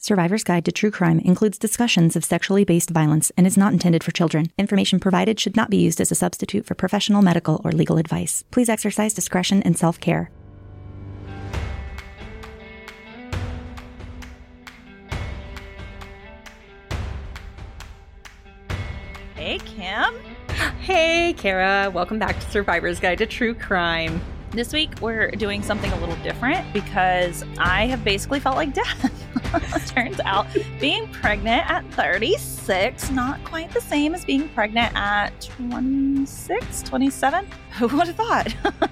Survivor's Guide to True Crime includes discussions of sexually based violence and is not intended for children. Information provided should not be used as a substitute for professional medical or legal advice. Please exercise discretion and self-care. Hey, Kim. Hey, Kara. Welcome back to Survivor's Guide to True Crime. This week, we're doing something a little different because I have basically felt like death. Turns out being pregnant at 36, not quite the same as being pregnant at 26, 27. Who would have thought?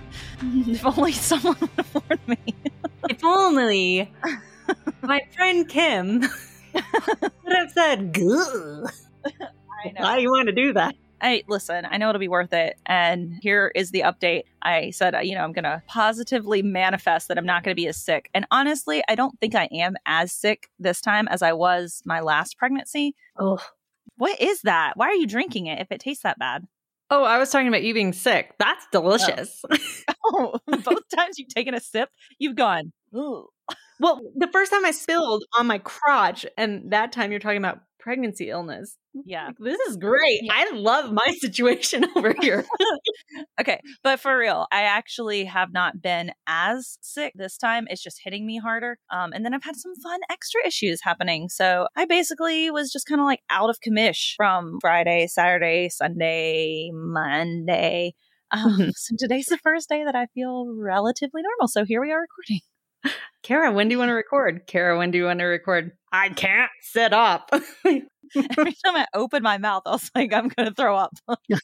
If only someone would afford me. If only my friend Kim would have said, "Gah." I know. Why do you want to do that? Listen, I know it'll be worth it. And here is the update. I said, I'm going to positively manifest that I'm not going to be as sick. And honestly, I don't think I am as sick this time as I was my last pregnancy. Oh, What is that? Why are you drinking it if it tastes that bad? I was talking about you being sick. That's delicious. Oh, both times you've taken a sip, you've gone, ooh. Well, the first time I spilled on my crotch, and that time you're talking about pregnancy illness. Yeah. Like, this is great. Yeah. I love my situation over here. Okay. But for real, I actually have not been as sick this time. It's just hitting me harder. And then I've had some fun extra issues happening. So I basically was just kind of like out of commish from Friday, Saturday, Sunday, Monday. So today's the first day that I feel relatively normal. So here we are recording. Kara, when do you want to record? Kara, when do you want to record? I can't sit up. Every time I open my mouth, I was like, I'm going to throw up.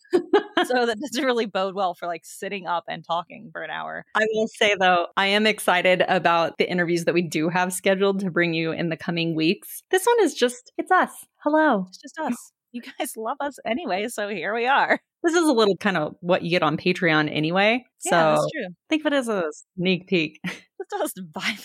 So that doesn't really bode well for like sitting up and talking for an hour. I will say, though, I am excited about the interviews that we do have scheduled to bring you in the coming weeks. This one is just, it's us. Hello. It's just us. You guys love us anyway, so here we are. This is a little kind of what you get on Patreon anyway. Yeah, So that's true. think of it as a sneak peek. Just us vibing.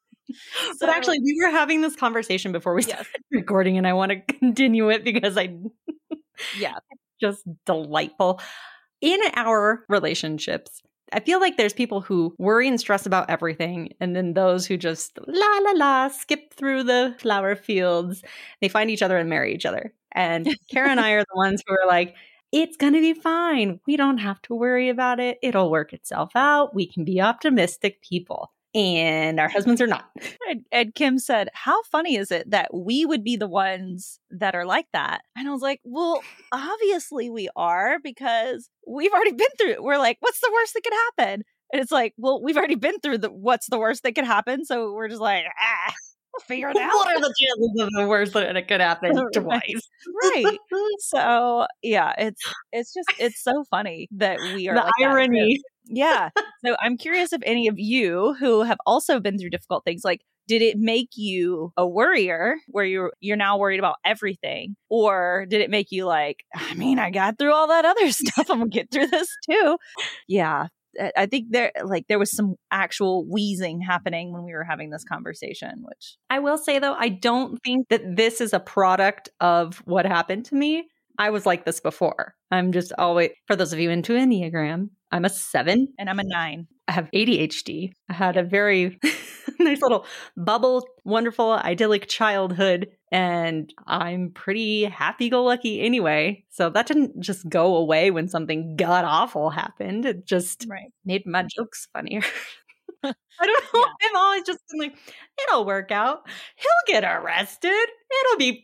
But actually, we were having this conversation before we started recording, and I want to continue it because Yeah. just delightful. In our relationships, I feel like there's people who worry and stress about everything, and then those who just skip through the flower fields. They find each other and marry each other. And Kara and I are the ones who are like, it's going to be fine. We don't have to worry about it. It'll work itself out. We can be optimistic people. And our husbands are not. And Kim said, how funny is it that we would be the ones that are like that? And I was like, well, obviously we are, because we've already been through it. We're like, what's the worst that could happen? And it's like, well, we've already been through what's the worst that could happen. So we're just like, we'll figure it out. What are the chances of the worst that it could happen twice? Right. So yeah, it's so funny that we are The like irony. that. Yeah. So I'm curious if any of you who have also been through difficult things, like, did it make you a worrier where you're now worried about everything? Or did it make you like, I got through all that other stuff. I'm gonna get through this too. Yeah. I think there was some actual wheezing happening when we were having this conversation, which I will say, though, I don't think that this is a product of what happened to me. I was like this before. I'm just always, for those of you into Enneagram, I'm a 7. and I'm a 9. I have ADHD. I had a very nice little bubble, wonderful, idyllic childhood. And I'm pretty happy-go-lucky anyway. So that didn't just go away when something god-awful happened. It just made my jokes funnier. I don't know. Yeah. I've always just been like, it'll work out. He'll get arrested. It'll be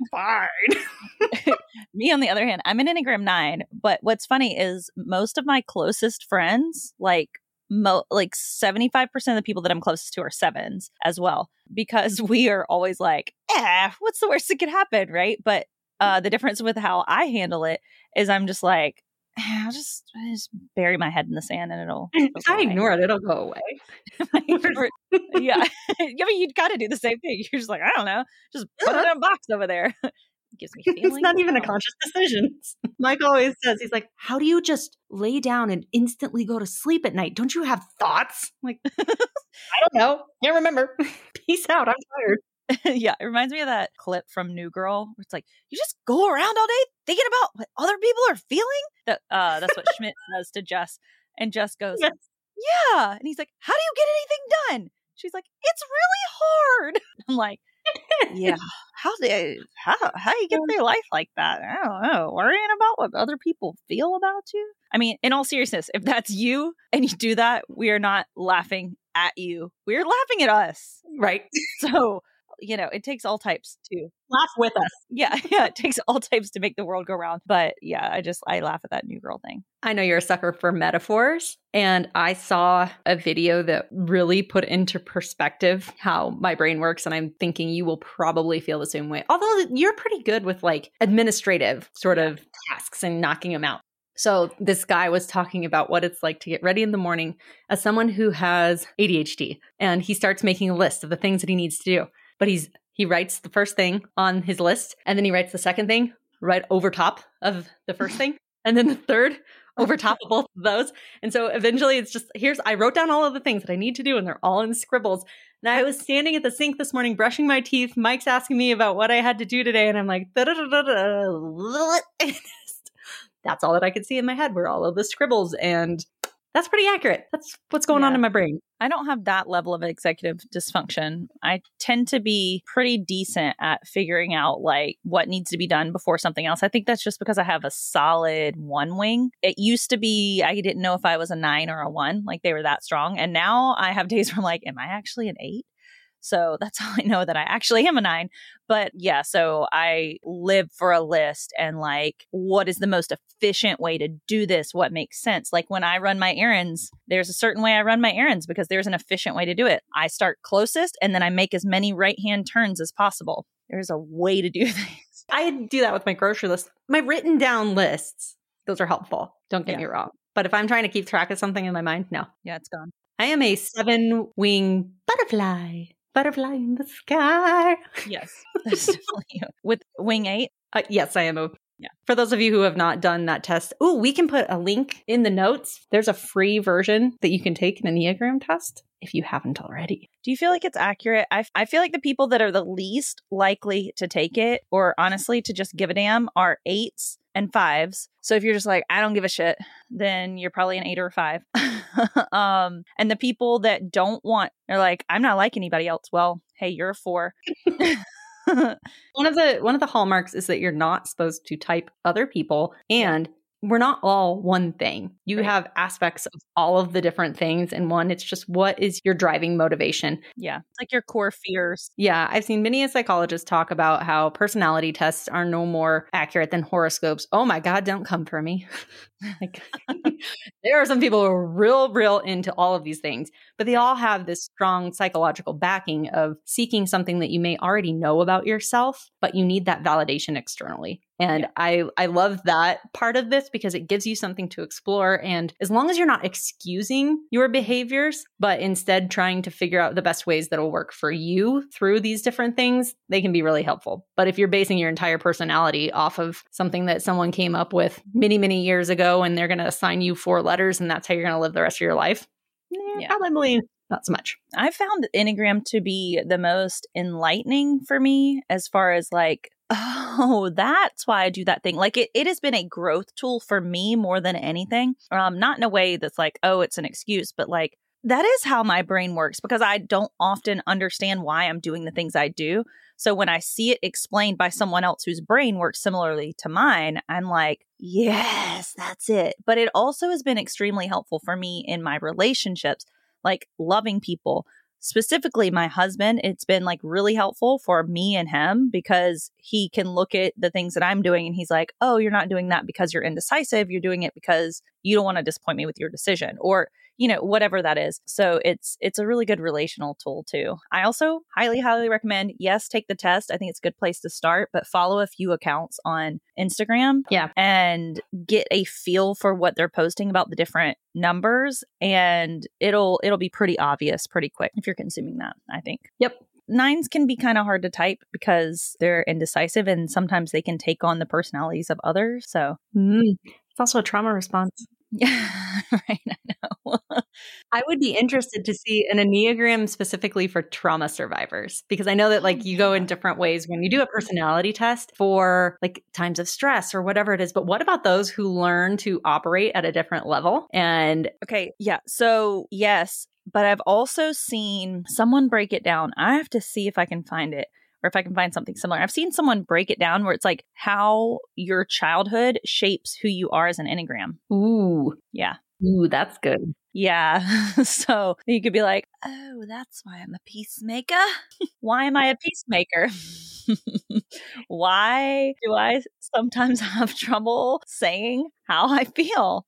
fine. Me, on the other hand, I'm an Enneagram 9. But what's funny is most of my closest friends, like 75% of the people that I'm closest to are 7s as well, because we are always like, what's the worst that could happen, right? But the difference with how I handle it is I'm just like, I just bury my head in the sand and it'll if I ignore it, it'll go away. Yeah. You'd kind of do the same thing. You're just like, I don't know, just put it in a box over there. It gives me feelings. It's not even a conscious decision. Mike always says, he's like, how do you just lay down and instantly go to sleep at night? Don't you have thoughts? I'm like, I don't know. Can't remember. Peace out. I'm tired. Yeah, it reminds me of that clip from New Girl where it's like, you just go around all day thinking about what other people are feeling. That's what Schmidt says to Jess. And Jess goes, yes. Yeah. And he's like, how do you get anything done? She's like, it's really hard. I'm like, Yeah. How you get through life like that? I don't know. Worrying about what other people feel about you. I mean, in all seriousness, if that's you and you do that, we are not laughing at you. We're laughing at us. Right. So, it takes all types to Laugh with us. Yeah, it takes all types to make the world go round. But yeah, I laugh at that new girl thing. I know you're a sucker for metaphors, and I saw a video that really put into perspective how my brain works, and I'm thinking you will probably feel the same way. Although you're pretty good with like administrative sort of tasks and knocking them out. So this guy was talking about what it's like to get ready in the morning as someone who has ADHD, and he starts making a list of the things that he needs to do. But he writes the first thing on his list, and then he writes the second thing right over top of the first thing, and then the third over top of both of those. And so eventually it's just, I wrote down all of the things that I need to do, and they're all in scribbles. And I was standing at the sink this morning brushing my teeth. Mike's asking me about what I had to do today, and I'm like, that's all that I could see in my head were all of the scribbles. And that's pretty accurate. That's what's going on in my brain. I don't have that level of executive dysfunction. I tend to be pretty decent at figuring out like what needs to be done before something else. I think that's just because I have a solid one wing. It used to be, I didn't know if I was a 9 or a 1, like they were that strong. And now I have days where I'm like, am I actually an 8? So that's how I know that I actually am a 9. But yeah, so I live for a list and like, what is the most efficient way to do this? What makes sense? Like when I run my errands, there's a certain way I run my errands because there's an efficient way to do it. I start closest and then I make as many right-hand turns as possible. There's a way to do things. I do that with my grocery list. My written down lists, those are helpful. Don't get me wrong. But if I'm trying to keep track of something in my mind, no. Yeah, it's gone. I am a 7-wing butterfly. Butterfly in the sky. Yes, that's definitely you. With wing 8? Yes, I am. For those of you who have not done that test, we can put a link in the notes. There's a free version that you can take in an Enneagram test if you haven't already. Do you feel like it's accurate? I feel like the people that are the least likely to take it, or honestly to just give a damn, are 8s and 5s. So if you're just like, I don't give a shit, then you're probably an 8 or a 5. And the people that don't want, they're like, I'm not like anybody else. Well, hey, you're a 4. One of the hallmarks is that you're not supposed to type other people, and we're not all one thing. You have aspects of all of the different things in one. It's just, what is your driving motivation? Yeah. It's like your core fears. Yeah. I've seen many a psychologist talk about how personality tests are no more accurate than horoscopes. Oh my God, don't come for me. Like, there are some people who are real into all of these things, but they all have this strong psychological backing of seeking something that you may already know about yourself, but you need that validation externally. And I love that part of this because it gives you something to explore. And as long as you're not excusing your behaviors, but instead trying to figure out the best ways that will work for you through these different things, they can be really helpful. But if you're basing your entire personality off of something that someone came up with many, many years ago, and they're going to assign you 4 letters and that's how you're going to live the rest of your life, probably not so much. I found Enneagram to be the most enlightening for me as far as like, oh, that's why I do that thing. Like it has been a growth tool for me more than anything. Not in a way that's like, oh, it's an excuse, but like that is how my brain works because I don't often understand why I'm doing the things I do. So when I see it explained by someone else whose brain works similarly to mine, I'm like, yes, that's it. But it also has been extremely helpful for me in my relationships, like loving people. Specifically, my husband, it's been like really helpful for me and him because he can look at the things that I'm doing and he's like, oh, you're not doing that because you're indecisive. You're doing it because you don't want to disappoint me with your decision or, you know, whatever that is. So it's a really good relational tool too. I also highly recommend, yes, take the test. I think it's a good place to start, but follow a few accounts on Instagram and get a feel for what they're posting about the different numbers. And it'll be pretty obvious pretty quick if you're consuming that, I think. Yep. 9s can be kind of hard to type because they're indecisive and sometimes they can take on the personalities of others. So it's also a trauma response. Yeah, right. I know. I would be interested to see an Enneagram specifically for trauma survivors, because I know that like you go in different ways when you do a personality test for like times of stress or whatever it is. But what about those who learn to operate at a different level? And okay. Yeah. So yes, but I've also seen someone break it down. I have to see if I can find it, or if I can find something similar. I've seen someone break it down where it's like how your childhood shapes who you are as an Enneagram. Ooh. Yeah. Ooh, that's good. Yeah. So you could be like, oh, that's why I'm a peacemaker. Why am I a peacemaker? Why do I sometimes have trouble saying how I feel?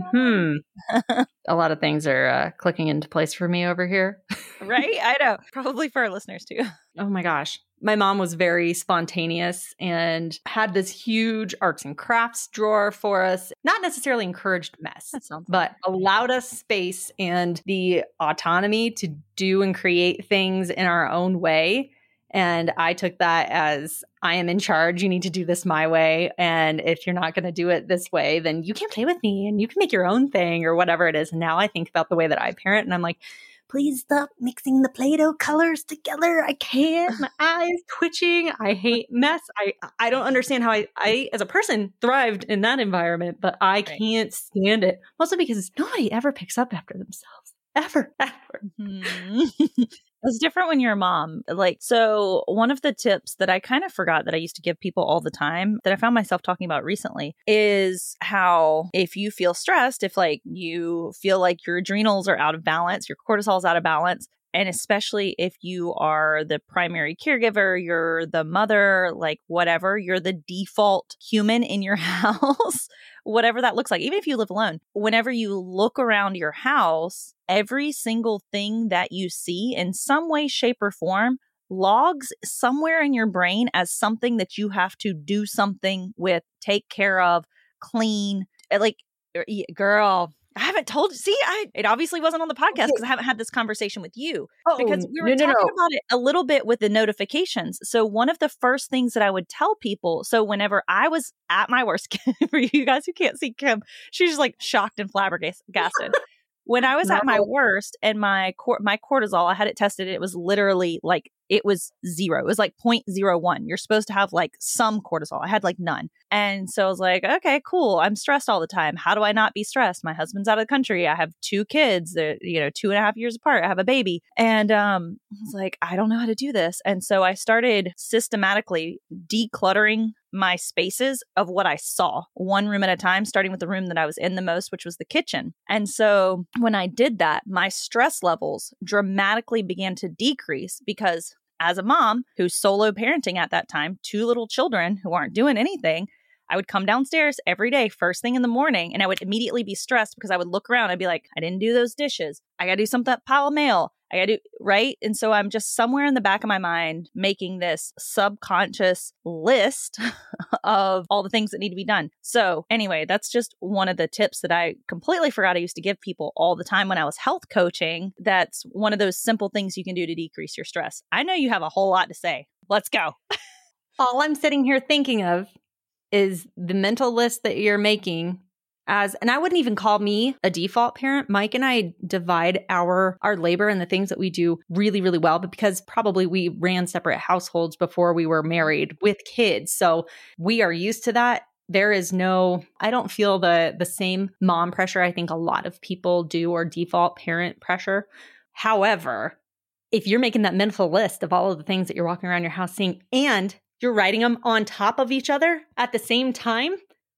A lot of things are clicking into place for me over here. Right? I know. Probably for our listeners too. Oh my gosh. My mom was very spontaneous and had this huge arts and crafts drawer for us. Not necessarily encouraged mess, but allowed us space and the autonomy to do and create things in our own way. And I took that as I am in charge. You need to do this my way. And if you're not going to do it this way, then you can't play with me and you can make your own thing or whatever it is. And now I think about the way that I parent and I'm like, please stop mixing the Play-Doh colors together. I can't. My eyes twitching. I hate mess. I don't understand how I, as a person, thrived in that environment, but I can't stand it. Mostly because nobody ever picks up after themselves. Ever. Mm-hmm. It's different when you're a mom. Like, so one of the tips that I kind of forgot that I used to give people all the time that I found myself talking about recently is how if you feel stressed, if like you feel like your adrenals are out of balance, your cortisol is out of balance, and especially if you are the primary caregiver, you're the mother, like whatever, you're the default human in your house, whatever that looks like, even if you live alone, whenever you look around your house, every single thing that you see in some way, shape, or form logs somewhere in your brain as something that you have to do something with, take care of, clean. Like, girl, I haven't told you. See, it obviously wasn't on the podcast because I haven't had this conversation with you because we were talking about it a little bit with the notifications. So one of the first things that I would tell people, so whenever I was at my worst, for you guys who can't see Kim, she's just like shocked and flabbergasted. When I was at my worst and my cortisol, I had it tested. It was literally like, it was 0. It was like 0.01. You're supposed to have like some cortisol. I had like none. And so I was like, okay, cool. I'm stressed all the time. How do I not be stressed? My husband's out of the country. I have 2 kids that, 2.5 years apart. I have a baby. And I was like, I don't know how to do this. And so I started systematically decluttering my spaces of what I saw, one room at a time, starting with the room that I was in the most, which was the kitchen. And so when I did that, my stress levels dramatically began to decrease because as a mom who's solo parenting at that time, 2 little children who aren't doing anything, I would come downstairs every day, first thing in the morning, and I would immediately be stressed because I would look around. I'd be like, I didn't do those dishes. I got to do something, pile of mail. I got to do, right? And so I'm just somewhere in the back of my mind making this subconscious list of all the things that need to be done. So anyway, that's just one of the tips that I completely forgot I used to give people all the time when I was health coaching. That's one of those simple things you can do to decrease your stress. I know you have a whole lot to say. Let's go. All I'm sitting here thinking of is the mental list that you're making and I wouldn't even call me a default parent. Mike and I divide our labor and the things that we do really, really well, but because probably we ran separate households before we were married with kids. So we are used to that. There is I don't feel the same mom pressure I think a lot of people do or default parent pressure. However, if you're making that mental list of all of the things that you're walking around your house seeing and you're writing them on top of each other at the same time,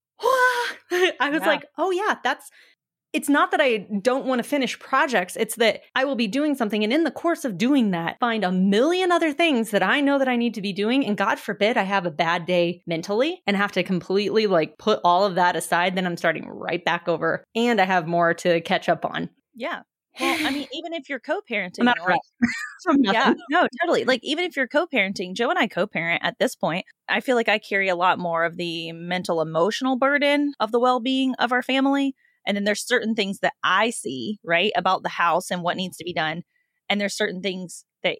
I was like, oh yeah, it's not that I don't want to finish projects. It's that I will be doing something. And in the course of doing that, find a million other things that I know that I need to be doing. And God forbid I have a bad day mentally and have to completely like put all of that aside. Then I'm starting right back over and I have more to catch up on. Yeah. Well, I mean, even if you're co-parenting, yeah, no, totally. Like, even if you're co-parenting, Joe and I co-parent at this point, I feel like I carry a lot more of the mental, emotional burden of the well-being of our family. And then there's certain things that I see, right, about the house and what needs to be done. And there's certain things that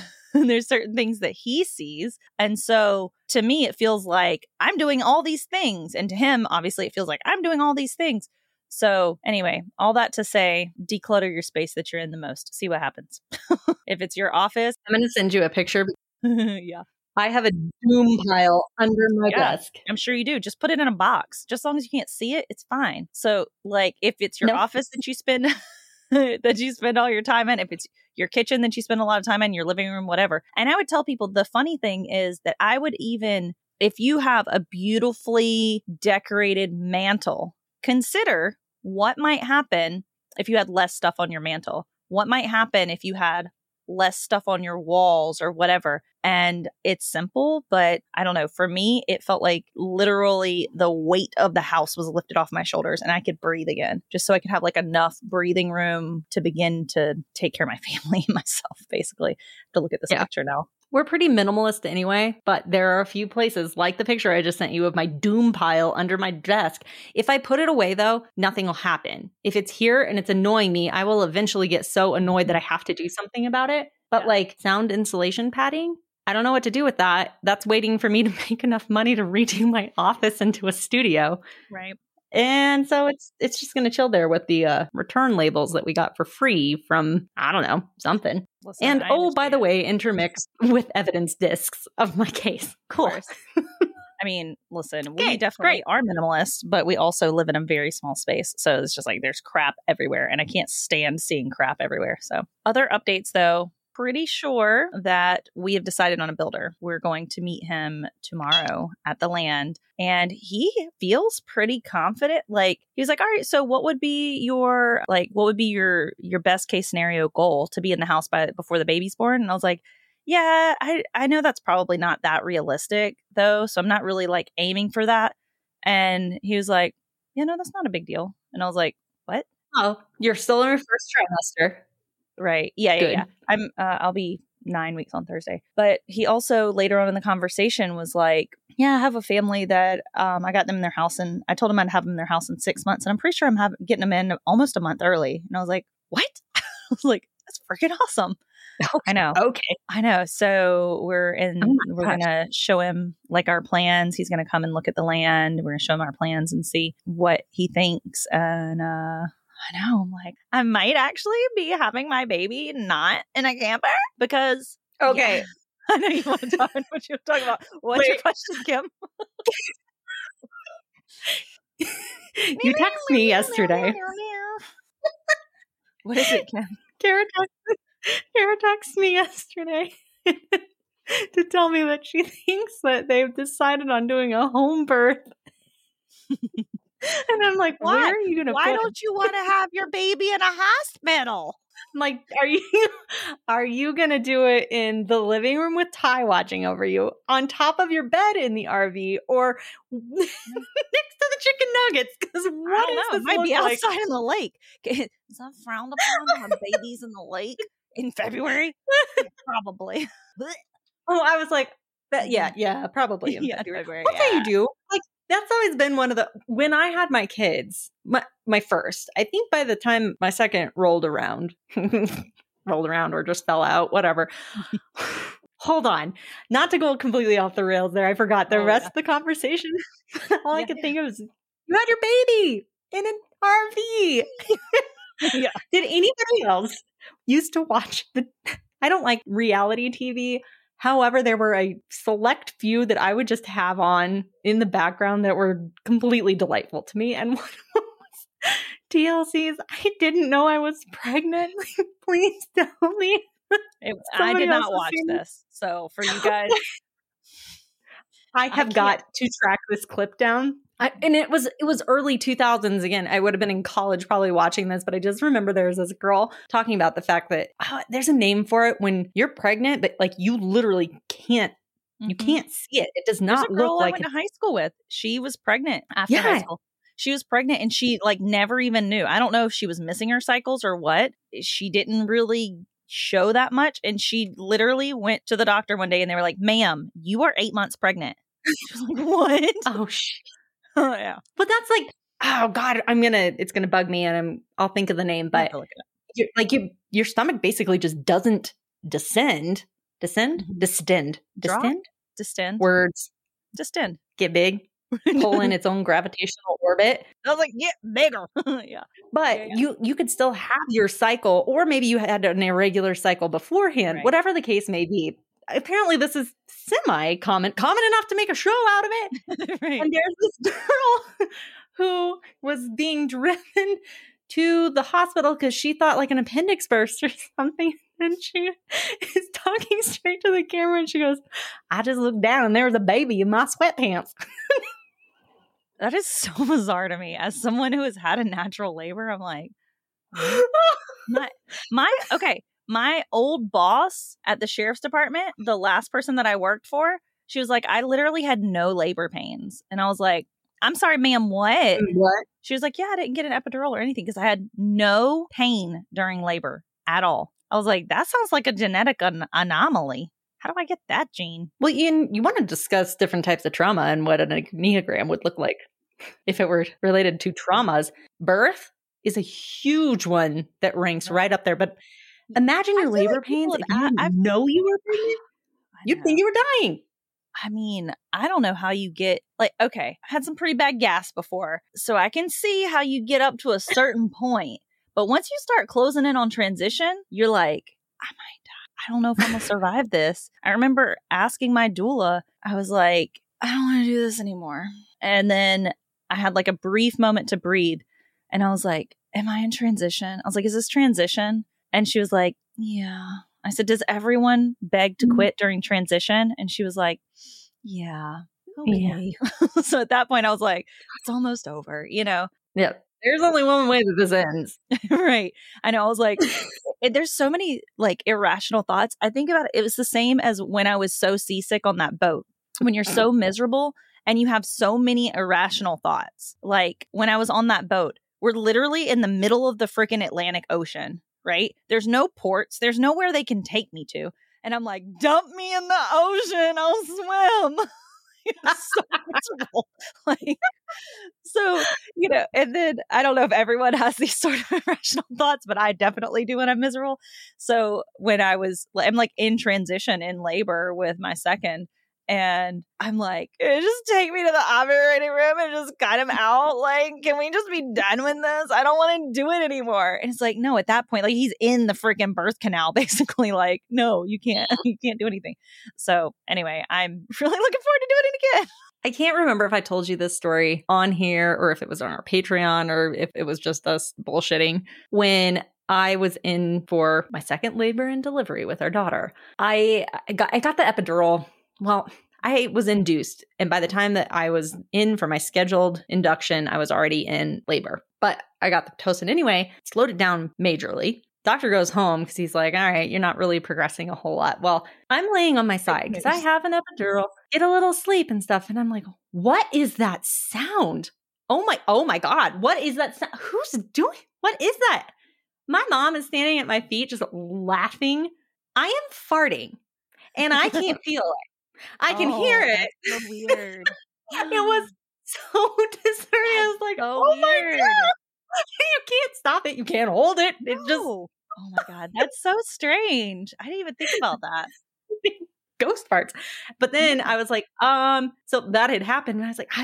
he sees. And so to me, it feels like I'm doing all these things. And to him, obviously, it feels like I'm doing all these things. So anyway, all that to say, declutter your space that you're in the most. See what happens. If it's your office. I'm going to send you a picture. Yeah. I have a doom pile under my desk. I'm sure you do. Just put it in a box. Just as long as you can't see it, it's fine. So like if it's your office that you spend all your time in, if it's your kitchen than you spend a lot of time in, your living room, whatever. And I would tell people the funny thing is that I would even, if you have a beautifully decorated mantle, consider what might happen if you had less stuff on your mantle. What might happen if you had less stuff on your walls or whatever. And it's simple, but I don't know. For me, it felt like literally the weight of the house was lifted off my shoulders and I could breathe again, just so I could have like enough breathing room to begin to take care of my family and myself, basically. To look at this picture now. We're pretty minimalist anyway, but there are a few places like the picture I just sent you of my doom pile under my desk. If I put it away though, nothing will happen. If it's here and it's annoying me, I will eventually get so annoyed that I have to do something about it. But like sound insulation padding, I don't know what to do with that. That's waiting for me to make enough money to redo my office into a studio. Right. And so it's just going to chill there with the return labels that we got for free from, I don't know, something. Listen, and by the way, intermixed with evidence discs of my case. Cool. I mean, listen, we definitely are minimalist, but we also live in a very small space. So it's just like there's crap everywhere and I can't stand seeing crap everywhere. So other updates though. Pretty sure that we have decided on a builder. We're going to meet him tomorrow at the land. And he feels pretty confident. Like he was like, all right, so what would be your best case scenario goal to be in the house before the baby's born? And I was like, yeah, I know that's probably not that realistic though. So I'm not really like aiming for that. And he was like, yeah, no, that's not a big deal. And I was like, what? Oh, you're still in your first trimester. Right. Yeah. I'll be 9 weeks on Thursday. But he also later on in the conversation was like, yeah, I have a family that I got them in their house and I told him I'd have them in their house in 6 months. And I'm pretty sure I'm getting them in almost a month early. And I was like, what? I was like, that's freaking awesome. I know. Okay. I know. So we're going to show him like our plans. He's going to come and look at the land. We're going to show him our plans and see what he thinks. And, I know. I'm like, I might actually be having my baby not in a camper because. Okay. Yeah, I know you want to talk what you're talking about. What's your question, Kim? You texted me yesterday. What is it, Kim? Kara texted me yesterday to tell me that she thinks that they've decided on doing a home birth. And I'm like, what? Where are you going to Why don't you want to have your baby in a hospital? I'm like, are you going to do it in the living room with Ty watching over you, on top of your bed in the RV, or next to the chicken nuggets? Because what is this? It might be outside in the lake. Is that frowned upon to have babies in the lake in February? Probably. Oh, I was like, yeah, probably in February. That's how you do. Like, that's always been one of when I had my kids, my first, I think by the time my second rolled around or just fell out, whatever. Hold on. Not to go completely off the rails there. I forgot the rest of the conversation. All I could think of was, you had your baby in an RV. Yeah. Did anybody else used to watch I don't like reality TV. However, there were a select few that I would just have on in the background that were completely delightful to me. And one of them was TLC's I Didn't Know I Was Pregnant. Like, please tell me. I did not watch this. So for you guys. I have got to track this clip down. And it was early 2000s again. I would have been in college probably watching this, but I just remember there was this girl talking about the fact that there's a name for it when you're pregnant, but like you literally can't, you can't see it. It does not look like I went to high school with. She was pregnant after high school. She was pregnant and she like never even knew. I don't know if she was missing her cycles or what. She didn't really show that much. And she literally went to the doctor one day and they were like, ma'am, you are 8 months pregnant. She was like, what? Oh, shit. Oh yeah, but that's like, oh god, it's gonna bug me, and I'll think of the name. But your stomach basically just doesn't distend. Words distend. Get big, pull in its own gravitational orbit. I was like, get bigger. Yeah, but you could still have your cycle, or maybe you had an irregular cycle beforehand. Right. Whatever the case may be. Apparently this is common enough to make a show out of it. Right. And there's this girl who was being driven to the hospital because she thought like an appendix burst or something. And she is talking straight to the camera and she goes, I just looked down and there was a baby in my sweatpants. That is so bizarre to me. As someone who has had a natural labor, I'm like, my old boss at the sheriff's department, the last person that I worked for, she was like, I literally had no labor pains. And I was like, I'm sorry, ma'am, what? What? She was like, yeah, I didn't get an epidural or anything because I had no pain during labor at all. I was like, that sounds like a genetic anomaly. How do I get that gene? Well, Ian, you want to discuss different types of trauma and what an Enneagram would look like if it were related to traumas. Birth is a huge one that ranks right up there. But imagine your labor pains if you know you were pregnant. You'd think you were dying. I mean, I don't know how you get, like, okay, I had some pretty bad gas before, so I can see how you get up to a certain point. But once you start closing in on transition, you're like, I might die. I don't know if I'm going to survive this. I remember asking my doula, I was like, I don't want to do this anymore. And then I had like a brief moment to breathe. And I was like, am I in transition? I was like, is this transition? And she was like, yeah. I said, does everyone beg to quit during transition? And she was like, yeah. Okay. Yeah. So at that point, I was like, it's almost over, you know? Yeah. There's only one way that this ends. Right. I know. I was like, there's so many like irrational thoughts. I think about it. It was the same as when I was so seasick on that boat. When you're so miserable and you have so many irrational thoughts. Like when I was on that boat, we're literally in the middle of the freaking Atlantic Ocean, right? There's no ports. There's nowhere they can take me to. And I'm like, dump me in the ocean. I'll swim. It's so miserable. Like, so, you know, and then I don't know if everyone has these sort of irrational thoughts, but I definitely do when I'm miserable. So when I'm like in transition in labor with my second, and I'm like, just take me to the operating room and just cut him out. Like, can we just be done with this? I don't want to do it anymore. And it's like, no, at that point, like he's in the freaking birth canal, basically. Like, no, you can't do anything. So anyway, I'm really looking forward to doing it again. I can't remember if I told you this story on here or if it was on our Patreon or if it was just us bullshitting. When I was in for my second labor and delivery with our daughter, I got the epidural. Well, I was induced. And by the time that I was in for my scheduled induction, I was already in labor. But I got the Pitocin anyway, slowed it down majorly. Doctor goes home because he's like, all right, you're not really progressing a whole lot. Well, I'm laying on my side because I have an epidural, get a little sleep and stuff. And I'm like, what is that sound? Oh my God. What is that sound? Who's doing? What is that? My mom is standing at my feet just laughing. I am farting and I can't feel it. I can hear it. That's so weird. It was so discerning. I was like, oh weird. my God. You can't stop it. You can't hold it. It just. Oh my God. That's so strange. I didn't even think about that. Ghost farts. But then I was like, so that had happened. And I was like,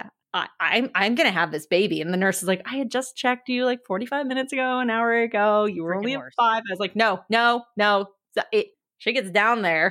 I'm going to have this baby. And the nurse is like, I had just checked you like 45 minutes ago, an hour ago. You were only at 5. I was like, no. So she gets down there.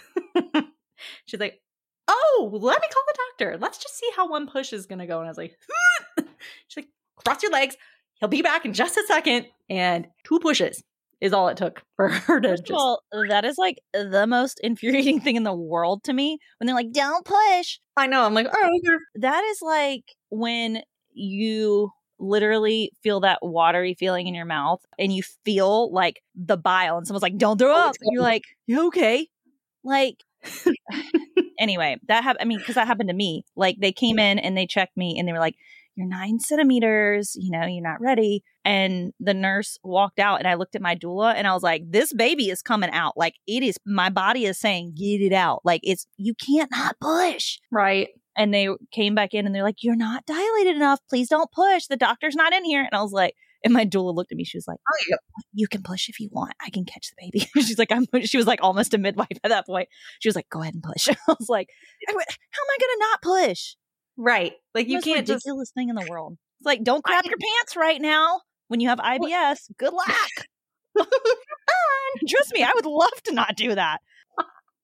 She's like, oh, let me call the doctor. Let's just see how one push is going to go. And I was like, she's like, cross your legs. He'll be back in just a second. And 2 pushes is all it took for her to First of all, that is like the most infuriating thing in the world to me when they're like, don't push. I know. I'm like, oh, that is like when you literally feel that watery feeling in your mouth and you feel like the bile and someone's like, don't throw up. And you're like, you okay? Like, anyway, that because that happened to me. Like they came in and they checked me and they were like, you're 9 centimeters, you're not ready. And the nurse walked out and I looked at my doula and I was like, this baby is coming out. Like my body is saying, get it out. Like you can't not push. Right. And they came back in and they're like, you're not dilated enough. Please don't push. The doctor's not in here. And I was like, and my doula looked at me. She was like, oh, yeah. You can push if you want. I can catch the baby. She's like, she was like almost a midwife at that point. She was like, go ahead and push. I was like, how am I going to not push? Right. Like you can't ridiculous thing in the world. It's like, don't crap your pants right now when you have IBS. Good luck. Trust me, I would love to not do that.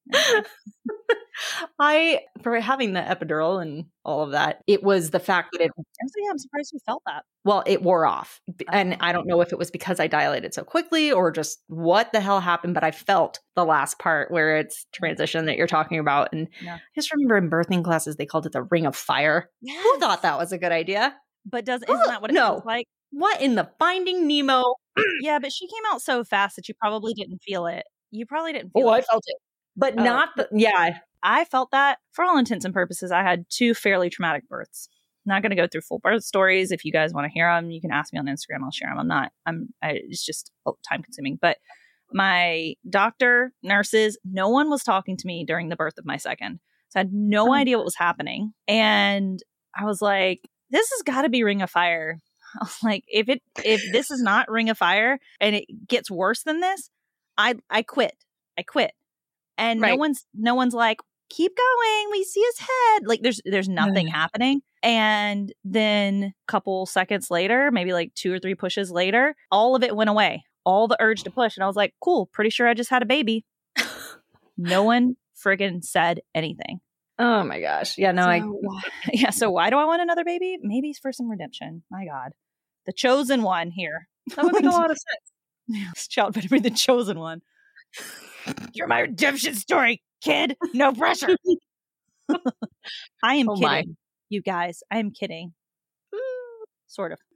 For having the epidural and all of that, it was the fact that I'm surprised you felt that. Well, it wore off. And I don't know if it was because I dilated so quickly or just what the hell happened, but I felt the last part where it's transition that you're talking about. And I just remember in birthing classes, they called it the ring of fire. Yes. Who thought that was a good idea? But isn't that what it feels like? What in the Finding Nemo? Yeah, but she came out so fast that you probably didn't feel it. You probably didn't feel it. Oh, I felt it. But not I felt that. For all intents and purposes, I had 2 fairly traumatic births. Not going to go through full birth stories. If you guys want to hear them, you can ask me on Instagram. I'll share them. It's just time consuming. But my doctor, nurses, no one was talking to me during the birth of my second. So I had no idea what was happening. And I was like, this has got to be Ring of Fire. I was like, if this is not Ring of Fire and it gets worse than this, I quit. And no one's like, keep going. We see his head. Like there's nothing happening. And then a couple seconds later, maybe like 2 or 3 pushes later, all of it went away. All the urge to push. And I was like, cool, pretty sure I just had a baby. No one friggin' said anything. Oh my gosh. Yeah, no, so why do I want another baby? Maybe it's for some redemption. My God. The chosen one here. That would make a lot of sense. Yeah, this child better be the chosen one. You're my redemption story, kid. No pressure. I am kidding, you guys. I am kidding. Sort of.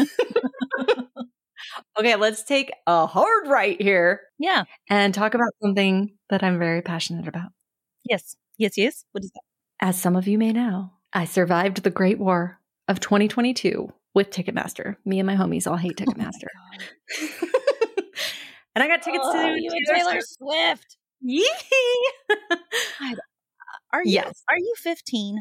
Okay, let's take a hard right here. Yeah. And talk about something that I'm very passionate about. Yes. What is that? As some of you may know, I survived the Great War of 2022 with Ticketmaster. Me and my homies all hate Ticketmaster. And I got tickets to Taylor Swift. Yee! Are you 15?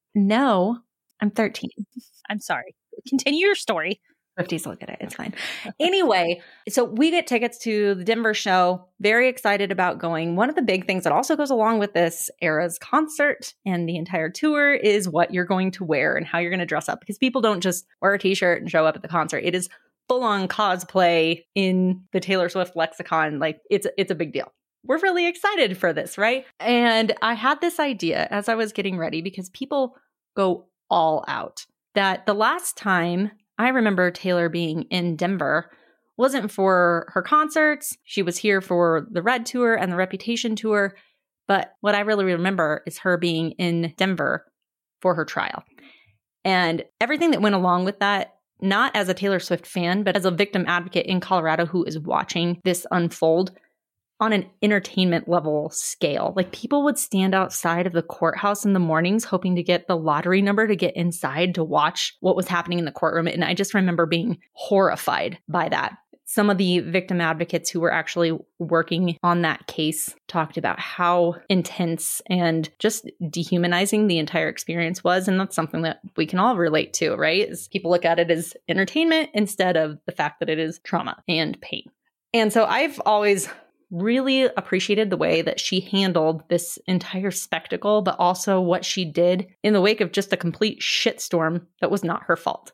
No, I'm 13. I'm sorry. Continue your story. 50s look at it. It's fine. Anyway, so we get tickets to the Denver show. Very excited about going. One of the big things that also goes along with this Eras concert and the entire tour is what you're going to wear and how you're going to dress up, because people don't just wear a t-shirt and show up at the concert. It is full-on cosplay in the Taylor Swift lexicon. Like it's a big deal. We're really excited for this, right? And I had this idea as I was getting ready, because people go all out, that the last time I remember Taylor being in Denver wasn't for her concerts. She was here for the Red Tour and the Reputation Tour. But what I really remember is her being in Denver for her trial. And everything that went along with that, not as a Taylor Swift fan, but as a victim advocate in Colorado who is watching this unfold on an entertainment level scale. Like people would stand outside of the courthouse in the mornings hoping to get the lottery number to get inside to watch what was happening in the courtroom. And I just remember being horrified by that. Some of the victim advocates who were actually working on that case talked about how intense and just dehumanizing the entire experience was. And that's something that we can all relate to, right? Is people look at it as entertainment instead of the fact that it is trauma and pain. And so I've always really appreciated the way that she handled this entire spectacle, but also what she did in the wake of just a complete shitstorm that was not her fault.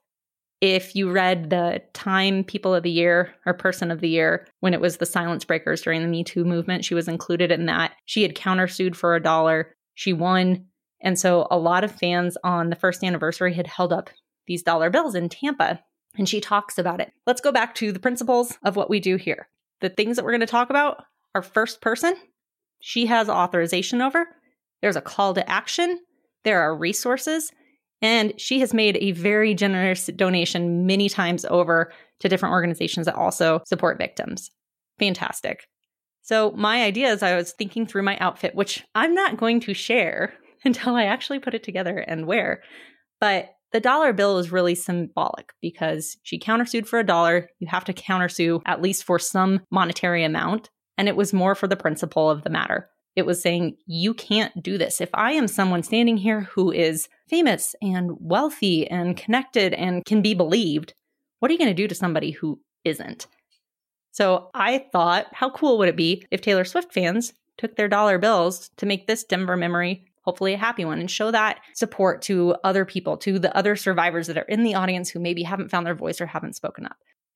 If you read the Time People of the Year or Person of the Year, when it was the silence breakers during the Me Too movement, she was included in that. She had countersued for $1. She won. And so a lot of fans on the first anniversary had held up these dollar bills in Tampa. And she talks about it. Let's go back to the principles of what we do here. The things that we're going to talk about are first person. She has authorization over. There's a call to action. There are resources. And she has made a very generous donation many times over to different organizations that also support victims. Fantastic. So my idea is I was thinking through my outfit, which I'm not going to share until I actually put it together and wear. But the dollar bill is really symbolic because she countersued for $1. You have to countersue at least for some monetary amount. And it was more for the principle of the matter. It was saying, you can't do this. If I am someone standing here who is famous and wealthy and connected and can be believed, what are you going to do to somebody who isn't? So I thought, how cool would it be if Taylor Swift fans took their dollar bills to make this Denver memory hopefully a happy one, and show that support to other people, to the other survivors that are in the audience who maybe haven't found their voice or haven't spoken up.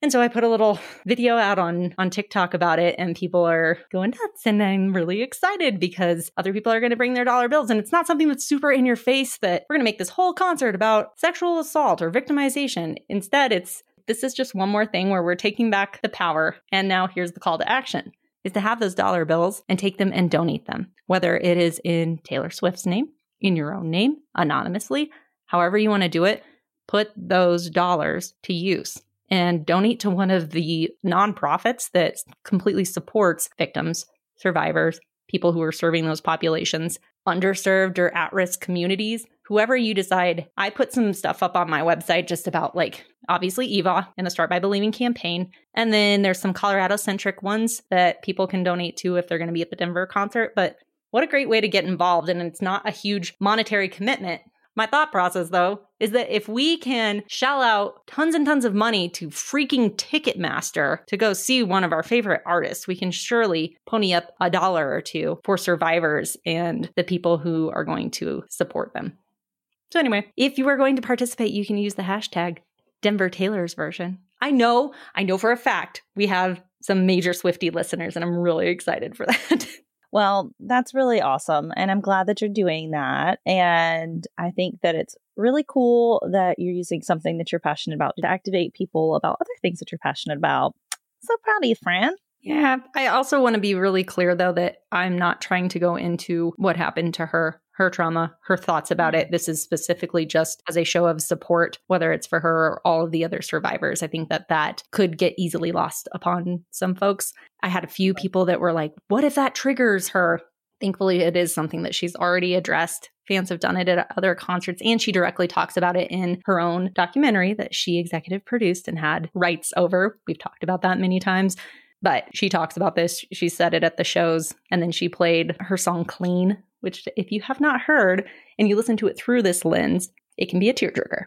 And so I put a little video out on TikTok about it, and people are going nuts. And I'm really excited because other people are going to bring their dollar bills. And it's not something that's super in your face that we're going to make this whole concert about sexual assault or victimization. Instead, this is just one more thing where we're taking back the power. And now here's the call to action, is to have those dollar bills and take them and donate them, whether it is in Taylor Swift's name, in your own name, anonymously, however you want to do it. Put those dollars to use and donate to one of the nonprofits that completely supports victims, survivors, people who are serving those populations, underserved or at-risk communities, whoever you decide. I put some stuff up on my website just about, like, obviously EVA and the Start by Believing campaign. And then there's some Colorado-centric ones that people can donate to if they're going to be at the Denver concert. But what a great way to get involved. And it's not a huge monetary commitment. My thought process, though, is that if we can shell out tons and tons of money to freaking Ticketmaster to go see one of our favorite artists, we can surely pony up $1 or $2 for survivors and the people who are going to support them. So anyway, if you are going to participate, you can use the hashtag Denver Taylor's version. I know for a fact we have some major Swiftie listeners, and I'm really excited for that. Well, that's really awesome. And I'm glad that you're doing that. And I think that it's really cool that you're using something that you're passionate about to activate people about other things that you're passionate about. So proud of you, Fran. Yeah. I also want to be really clear, though, that I'm not trying to go into what happened to her trauma, her thoughts about it. This is specifically just as a show of support, whether it's for her or all of the other survivors. I think that could get easily lost upon some folks. I had a few people that were like, what if that triggers her? Thankfully, it is something that she's already addressed. Fans have done it at other concerts, and she directly talks about it in her own documentary that she executive produced and had rights over. We've talked about that many times. But she talks about this. She said it at the shows, and then she played her song Clean, which if you have not heard and you listen to it through this lens, it can be a tearjerker.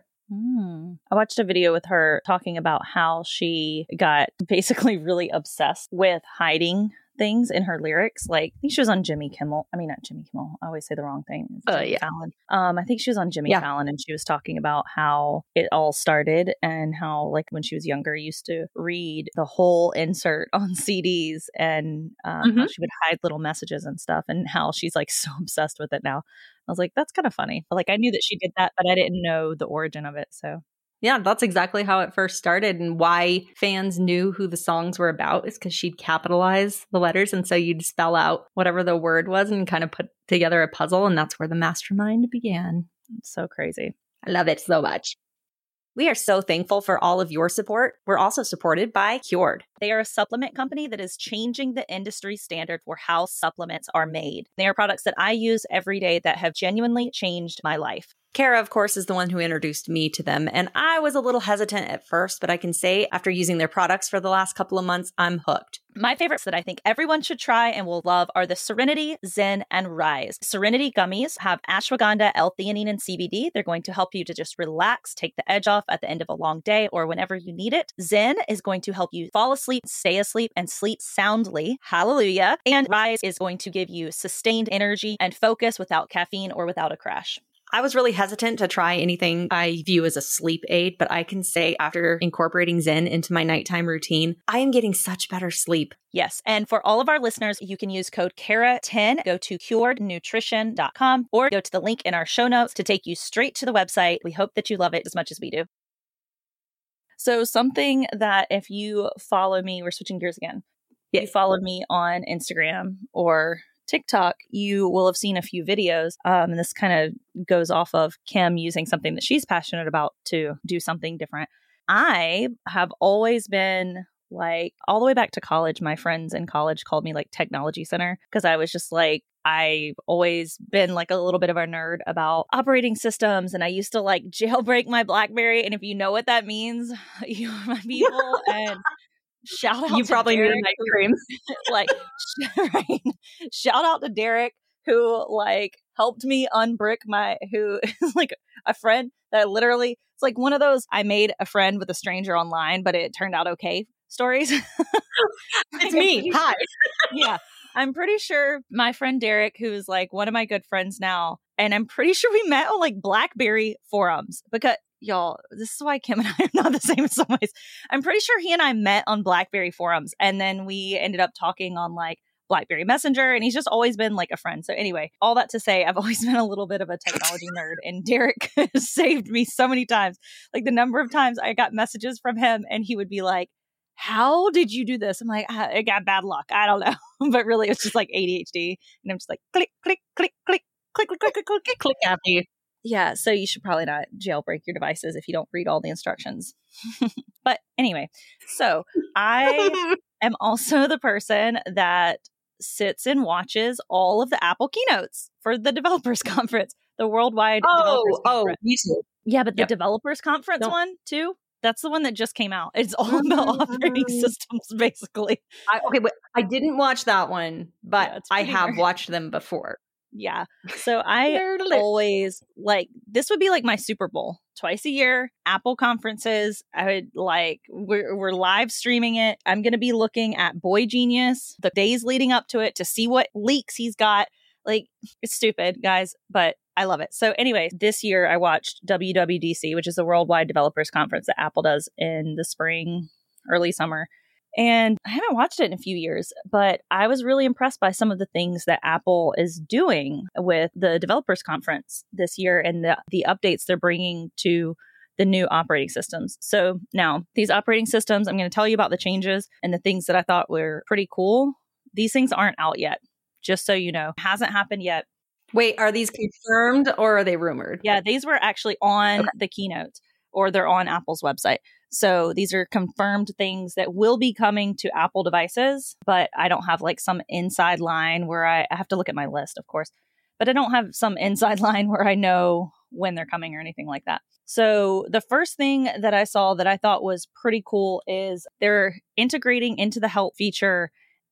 I watched a video with her talking about how she got basically really obsessed with hiding things in her lyrics. Like, I think she was on Jimmy Kimmel. I mean, not Jimmy Kimmel. I always say the wrong thing. Yeah. Fallon. I think she was on Jimmy Fallon, and she was talking about how it all started and how, like, when she was younger, used to read the whole insert on CDs and how she would hide little messages and stuff, and how she's like so obsessed with it now. I was like, that's kind of funny. Like, I knew that she did that, but I didn't know the origin of it. So yeah, that's exactly how it first started, and why fans knew who the songs were about is because she'd capitalize the letters. And so you'd spell out whatever the word was and kind of put together a puzzle. And that's where the mastermind began. It's so crazy. I love it so much. We are so thankful for all of your support. We're also supported by Cured. They are a supplement company that is changing the industry standard for how supplements are made. They are products that I use every day that have genuinely changed my life. Kara, of course, is the one who introduced me to them, and I was a little hesitant at first, but I can say after using their products for the last couple of months, I'm hooked. My favorites that I think everyone should try and will love are the Serenity, Zen, and Rise. Serenity gummies have ashwagandha, L-theanine, and CBD. They're going to help you to just relax, take the edge off at the end of a long day or whenever you need it. Zen is going to help you fall asleep, stay asleep, and sleep soundly. Hallelujah. And Rise is going to give you sustained energy and focus without caffeine or without a crash. I was really hesitant to try anything I view as a sleep aid, but I can say after incorporating Zen into my nighttime routine, I am getting such better sleep. Yes. And for all of our listeners, you can use code KARA10. Go to curednutrition.com or go to the link in our show notes to take you straight to the website. We hope that you love it as much as we do. So something that if you follow me, we're switching gears again. If you followed me on Instagram or TikTok, you will have seen a few videos. And this kind of goes off of Kim using something that she's passionate about to do something different. I have always been like, all the way back to college, my friends in college called me like Technology Center because I was just like, I've always been like a little bit of a nerd about operating systems. And I used to like jailbreak my BlackBerry. And if you know what that means, you are my people. And shout out you to probably Derek, need an ice cream. Like, right. Shout out to Derek, who like helped me unbrick who is like a friend that literally, it's like one of those, I made a friend with a stranger online, but it turned out okay stories. It's me. Hi. Yeah. I'm pretty sure my friend Derek, who's like one of my good friends now, and I'm pretty sure we met on like BlackBerry forums because y'all, this is why Kim and I are not the same in some ways. I'm pretty sure he and I met on BlackBerry forums, and then we ended up talking on like BlackBerry Messenger, and he's just always been like a friend. So anyway, all that to say, I've always been a little bit of a technology nerd, and Derek has saved me so many times. Like the number of times I got messages from him and he would be like, how did you do this? I'm like, I got bad luck. I don't know. But really, it's just like ADHD. And I'm just like, click, click, click, click, click, click, click, click, click, click happy. Yeah. So you should probably not jailbreak your devices if you don't read all the instructions. But anyway, so I am also the person that sits and watches all of the Apple keynotes for the developers conference, the worldwide developers conference. Me too. Yeah, but the developers conference one too, that's the one that just came out. It's all about operating systems, basically. But I didn't watch that one, but I have watched them before. Yeah. So I always like, this would be like my Super Bowl twice a year, Apple conferences. I would like, we're live streaming it. I'm going to be looking at Boy Genius the days leading up to it to see what leaks he's got. Like, it's stupid, guys, but I love it. So anyway, this year I watched WWDC, which is the Worldwide Developers Conference that Apple does in the spring, early summer. And I haven't watched it in a few years, but I was really impressed by some of the things that Apple is doing with the developers conference this year and the updates they're bringing to the new operating systems. So now these operating systems, I'm going to tell you about the changes and the things that I thought were pretty cool. These things aren't out yet, just so you know. Hasn't happened yet. Wait, are these confirmed or are they rumored? Yeah, these were actually on the keynote, or they're on Apple's website. So these are confirmed things that will be coming to Apple devices, but I don't have like some inside line where I have to look at my list, of course, but I don't have some inside line where I know when they're coming or anything like that. So the first thing that I saw that I thought was pretty cool is they're integrating into the help feature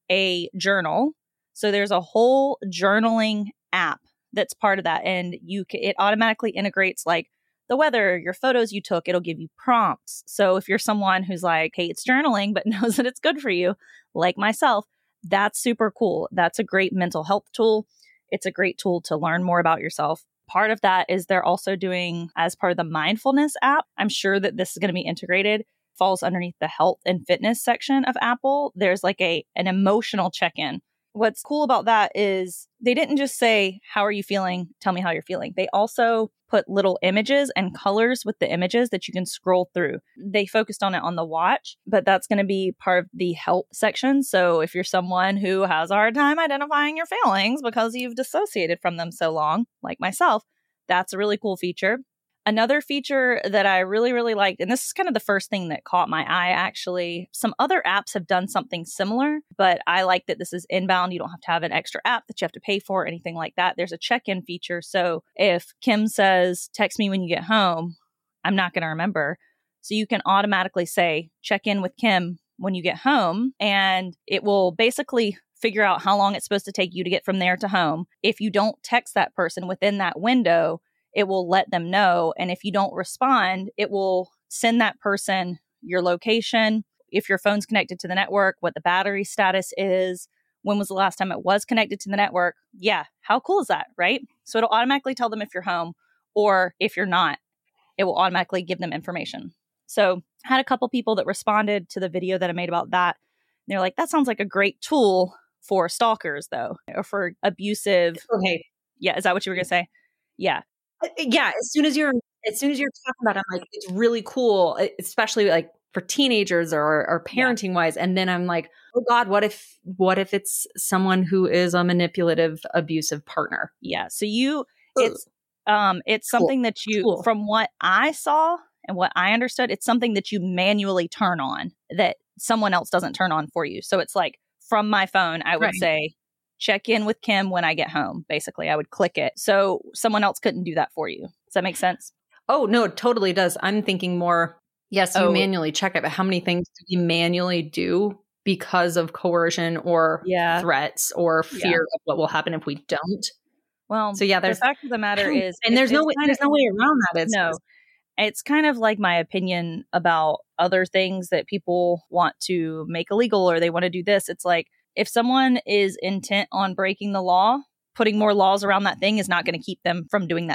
a journal. So there's a whole journaling app that's part of that. And it automatically integrates like the weather, your photos you took. It'll give you prompts. So if you're someone who's like hates journaling, but knows that it's good for you, like myself, that's super cool. That's a great mental health tool. It's a great tool to learn more about yourself. Part of that is they're also doing, as part of the mindfulness app, I'm sure that this is going to be integrated, falls underneath the health and fitness section of Apple. There's like an emotional check-in. What's cool about that is they didn't just say, how are you feeling? Tell me how you're feeling. They also put little images and colors with the images that you can scroll through. They focused on it on the watch, but that's going to be part of the help section. So if you're someone who has a hard time identifying your feelings because you've dissociated from them so long, like myself, that's a really cool feature. Another feature that I really, really liked, and this is kind of the first thing that caught my eye, actually. Some other apps have done something similar, but I like that this is inbound. You don't have to have an extra app that you have to pay for or anything like that. There's a check-in feature. So if Kim says, text me when you get home, I'm not going to remember. So you can automatically say, check in with Kim when you get home, and it will basically figure out how long it's supposed to take you to get from there to home. If you don't text that person within that window, it will let them know. And if you don't respond, it will send that person your location, if your phone's connected to the network, what the battery status is, when was the last time it was connected to the network. Yeah, how cool is that, right? So it'll automatically tell them if you're home, or if you're not, it will automatically give them information. So I had a couple people that responded to the video that I made about that. They're like, that sounds like a great tool for stalkers, though, or for abusive. Okay. Yeah, is that what you were going to say? Yeah. Yeah, as soon as you're talking about it, I'm like, it's really cool, especially like for teenagers or parenting wise. And then I'm like, oh God, what if it's someone who is a manipulative, abusive partner? Yeah. So it's something that you, from what I saw and what I understood, it's something that you manually turn on that someone else doesn't turn on for you. So it's like from my phone, I would say, check in with Kim when I get home. Basically, I would click it. So someone else couldn't do that for you. Does that make sense? Oh, no, it totally does. I'm thinking more, yes, you manually check it, but how many things do you manually do because of coercion or threats or fear of what will happen if we don't? Well, so yeah, the fact of the matter is, and there's no way around that. It's kind of like my opinion about other things that people want to make illegal or they want to do this. It's like, if someone is intent on breaking the law, putting more laws around that thing is not going to keep them from doing that thing.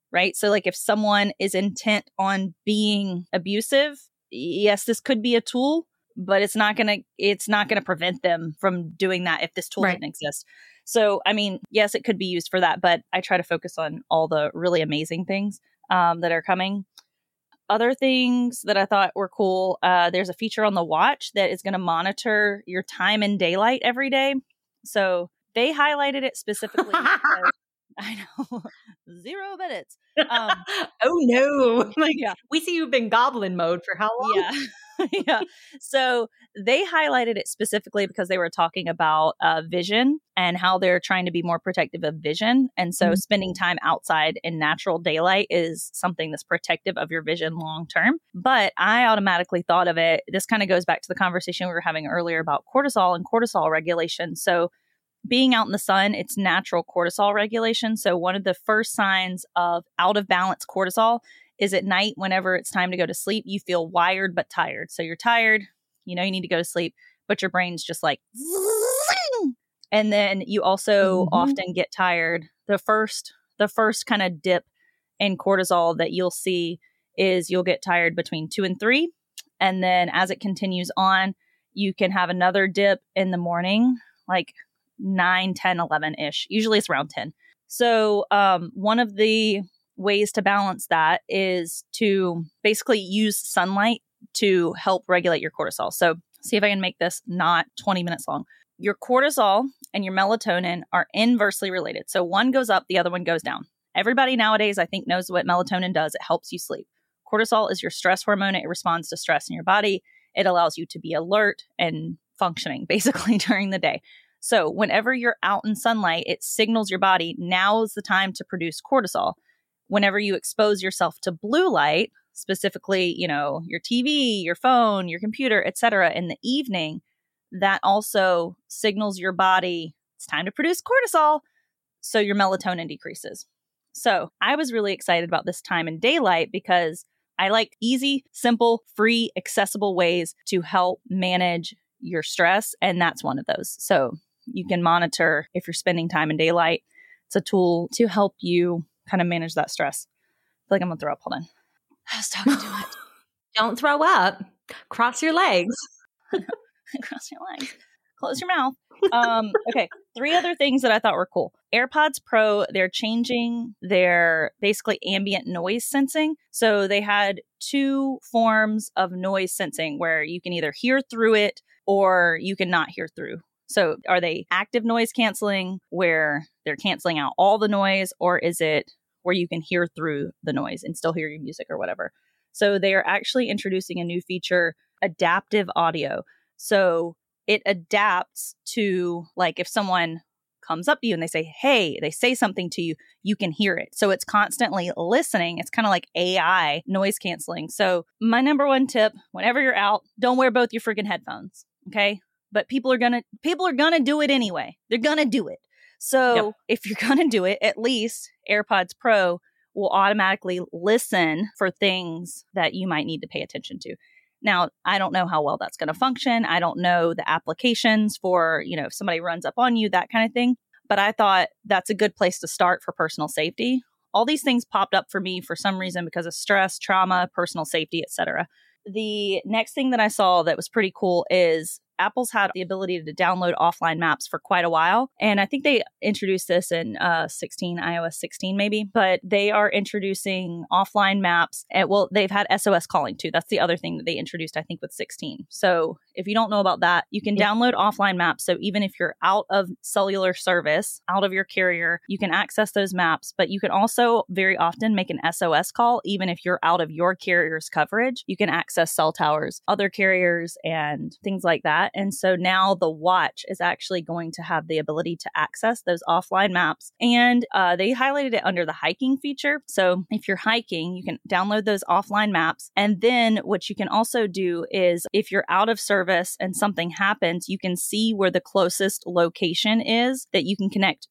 right? So like if someone is intent on being abusive, yes, this could be a tool, but it's not going to prevent them from doing that if this tool didn't exist. So, I mean, yes, it could be used for that, but I try to focus on all the really amazing things that are coming. Other things that I thought were cool, there's a feature on the watch that is going to monitor your time in daylight every day. So they highlighted it specifically because, I know, 0 minutes. Oh no. Like, yeah. We see you've been goblin mode for how long? Yeah. Yeah. So they highlighted it specifically because they were talking about vision and how they're trying to be more protective of vision. And so spending time outside in natural daylight is something that's protective of your vision long term. But I automatically thought of it. This kind of goes back to the conversation we were having earlier about cortisol and cortisol regulation. So being out in the sun, it's natural cortisol regulation. So one of the first signs of out of balance cortisol is at night, whenever it's time to go to sleep, you feel wired but tired. So you're tired, you know you need to go to sleep, but your brain's just like, and then you also often get tired. The first kind of dip in cortisol that you'll see is you'll get tired between 2 and 3. And then as it continues on, you can have another dip in the morning, like 9, 10, 11-ish. Usually it's around 10. So one of the ways to balance that is to basically use sunlight to help regulate your cortisol. So see if I can make this not 20 minutes long. Your cortisol and your melatonin are inversely related. So one goes up, the other one goes down. Everybody nowadays, I think, knows what melatonin does. It helps you sleep. Cortisol is your stress hormone. It responds to stress in your body. It allows you to be alert and functioning basically during the day. So whenever you're out in sunlight, it signals your body, now is the time to produce cortisol. Whenever you expose yourself to blue light, specifically, your TV, your phone, your computer, etc., in the evening, that also signals your body it's time to produce cortisol. So your melatonin decreases. So I was really excited about this time in daylight because I like easy, simple, free, accessible ways to help manage your stress. And that's one of those. So you can monitor if you're spending time in daylight. It's a tool to help you kind of manage that stress. I feel like I'm going to throw up. Hold on. I was talking too much. Don't throw up. Cross your legs. Cross your legs. Close your mouth. Okay. 3 other things that I thought were cool. AirPods Pro, they're changing their basically ambient noise sensing. So they had 2 forms of noise sensing where you can either hear through it or you can not hear through. So are they active noise canceling where they're canceling out all the noise, or is it where you can hear through the noise and still hear your music or whatever? So they are actually introducing a new feature, adaptive audio. So it adapts to, like, if someone comes up to you and they say, hey, they say something to you, you can hear it. So it's constantly listening. It's kind of like AI noise canceling. So my number 1 tip, whenever you're out, don't wear both your freaking headphones. Okay. But people are gonna do it anyway. They're gonna do it. So if you're gonna do it, at least AirPods Pro will automatically listen for things that you might need to pay attention to. Now, I don't know how well that's going to function. I don't know the applications for, if somebody runs up on you, that kind of thing. But I thought that's a good place to start for personal safety. All these things popped up for me for some reason because of stress, trauma, personal safety, etc. The next thing that I saw that was pretty cool is Apple's had the ability to download offline maps for quite a while. And I think they introduced this in iOS 16 maybe, but they are introducing offline maps. They've had SOS calling too. That's the other thing that they introduced, I think, with 16. So if you don't know about that, you can download offline maps. So even if you're out of cellular service, out of your carrier, you can access those maps, but you can also very often make an SOS call. Even if you're out of your carrier's coverage, you can access cell towers, other carriers, and things like that. And so now the watch is actually going to have the ability to access those offline maps. And they highlighted it under the hiking feature. So if you're hiking, you can download those offline maps. And then what you can also do is if you're out of service and something happens, you can see where the closest location is that you can connect